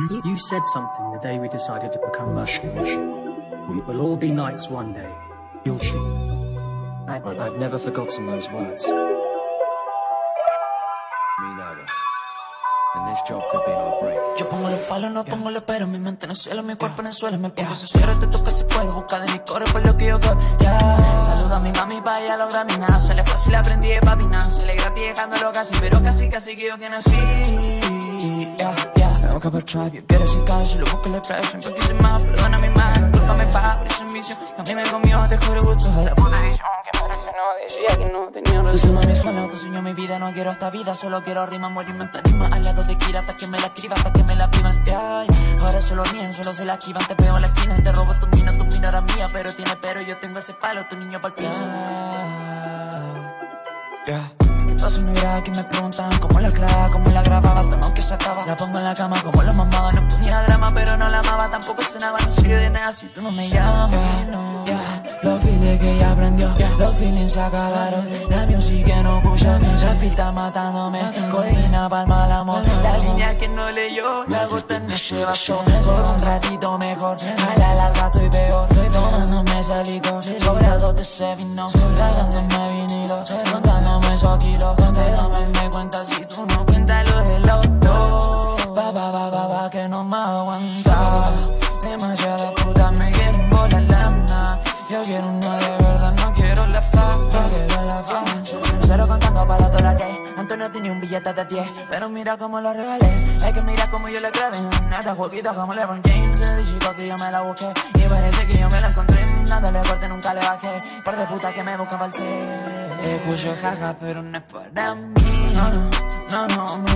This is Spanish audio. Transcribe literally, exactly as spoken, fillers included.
You, you said something the day we decided to become Muslims. We'll all be knights one day. You'll see. I, I've never forgotten those words. Me neither. And this job could be no break. Yo pongo los palos, no pongo los peros. Mi mente en el cielo, mi cuerpo en el suelo. Me pongo ese suero, te toca ese cuero. Busca de mi core por lo que yo quiero. Yeah. Saluda a mi mami pa' ella logra mi nada. Se le fácil aprendí de papi nada. Se le gratis dejándolo casi, pero casi casi que yo que nací. Yeah, yeah. Me busca por trap, yo quiero sin cash. Lo busco en el flash, siempre quise más. Perdona mi madre, culpame pa' por ese vicio. También me comió, te juro gusto de la puta edición. Que parece no, decía que no tenía razón. Tu mami suena, tu sueño mi vida. No quiero esta vida, solo quiero rima, morirme en tarima. Al lado de Kira hasta que me la escriba, hasta que me la privan. Yeah. Ahora solo ríen, solo se la esquivan. Te pego en la esquina, te robo tu mina, tu mina era mía. Pero tiene pero, yo tengo ese palo, tu niño pa'l piso. Yeah. ¿Qué pasa mi vida? Que me preguntan cómo la clava, cómo la grababa, hasta no que se acaba. La pongo en la cama como la mamaba. No ponía drama, pero no la amaba, tampoco cenaba. No sirve de nada si tú no me llamas. Yeah, yeah. Los feelings que ella aprendió, yeah. Los feelings se acabaron. La music que no escucha, esa pista matándome. Codeína pa'l mal amor. La línea que no leyó, la gota no se bastó. Por un ratito mejor, a la larga estoy peor. Tomándome ese licor, sobrados de ese vino. Tragándome vinilo, contándome esos kilos. Pero me cuenta si tú no cuentas lo de los dos. Va, va, va, va, va, que no me aguanta. Demasiadas putas me quieren volar lana. Yo quiero una de verdad, no quiero la fa, no quiero la fa. Cero contando para toda la que Antonio tenía un billete de diez, pero mira cómo lo regalé. Hay que mirar cómo yo le clavé. Nada jueguito como LeBron James. Se dijo que yo me la busqué y parece que yo me la encontré. Nada le corté, nunca le bajé. Par de putas que me buscan falsé. Escucho jaja, pero no es para mí. No, no, no, no,